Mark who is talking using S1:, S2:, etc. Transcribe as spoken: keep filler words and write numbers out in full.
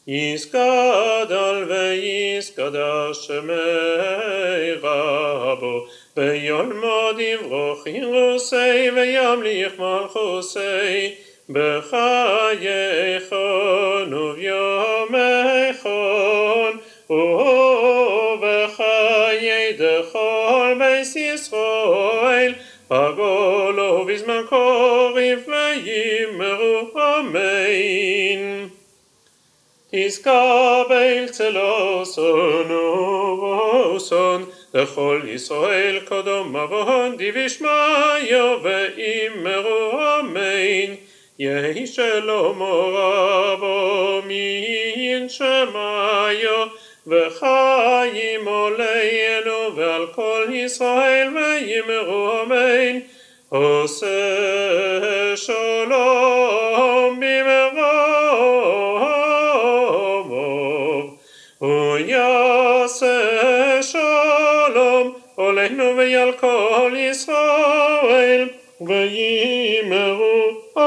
S1: יסגדל ויסגדל שמי רבו, ויולמוד יברוך ירוסי וימליך מלכוסי, בחייכון וביומייכון, ובחיי דכל בית ישראל, פגולו בזמן קריב ויאמרו אמן. תזכה צלוסון ובוסון, לכל ישראל קדם מבון דבשמיא ואמרו אמן. יהי שלום רבו מן שמיא, וחיים עלינו ועל כל ישראל ואמרו אמן. עושה שלום במרום, ויעשה שלום עלינו ועל כל ישראל ואמרו